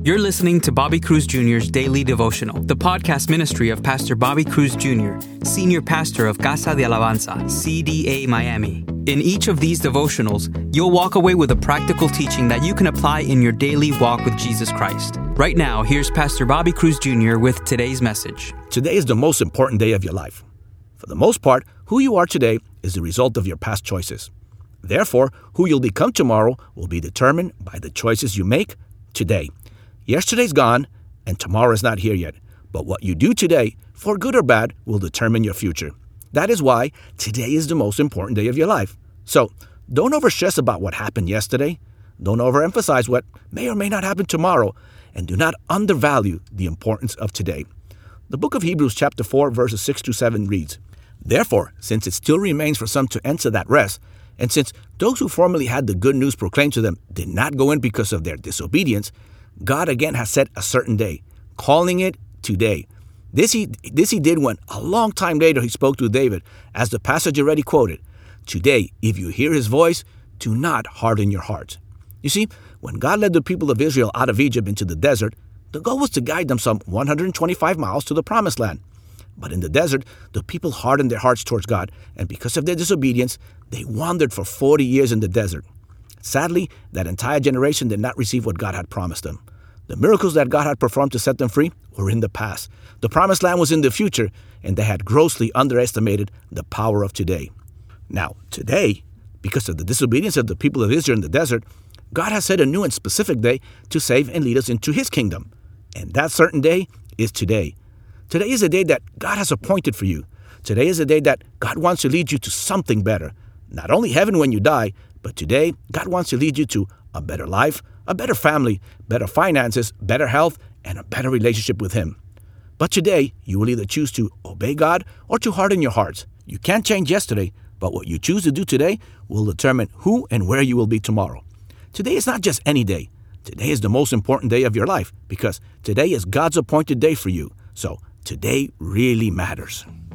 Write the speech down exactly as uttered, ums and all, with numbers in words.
You're listening to Bobby Cruz Junior's Daily Devotional, the podcast ministry of Pastor Bobby Cruz Junior, Senior Pastor of Casa de Alabanza, C D A Miami. In each of these devotionals, you'll walk away with a practical teaching that you can apply in your daily walk with Jesus Christ. Right now, here's Pastor Bobby Cruz Junior with today's message. Today is the most important day of your life. For the most part, who you are today is the result of your past choices. Therefore, who you'll become tomorrow will be determined by the choices you make today. Yesterday's gone, and tomorrow is not here yet. But what you do today, for good or bad, will determine your future. That is why today is the most important day of your life. So, don't overstress about what happened yesterday. Don't overemphasize what may or may not happen tomorrow. And do not undervalue the importance of today. The book of Hebrews chapter four, verses six to seven reads, "Therefore, since it still remains for some to enter that rest, and since those who formerly had the good news proclaimed to them did not go in because of their disobedience, God again has set a certain day, calling it today. This he, this he did when, a long time later, he spoke to David, as the passage already quoted. Today, if you hear his voice, do not harden your hearts." You see, when God led the people of Israel out of Egypt into the desert, the goal was to guide them some one hundred twenty-five miles to the promised land. But in the desert, the people hardened their hearts towards God, and because of their disobedience, they wandered for forty years in the desert. Sadly, that entire generation did not receive what God had promised them. The miracles that God had performed to set them free were in the past. The promised land was in the future, and they had grossly underestimated the power of today. Now, today, because of the disobedience of the people of Israel in the desert, God has set a new and specific day to save and lead us into his kingdom. And that certain day is today. Today is a day that God has appointed for you. Today is a day that God wants to lead you to something better. Not only heaven when you die, but today God wants to lead you to a better life, a better family, better finances, better health, and a better relationship with him. But today, you will either choose to obey God or to harden your hearts. You can't change yesterday, but what you choose to do today will determine who and where you will be tomorrow. Today is not just any day. Today is the most important day of your life because today is God's appointed day for you. So today really matters.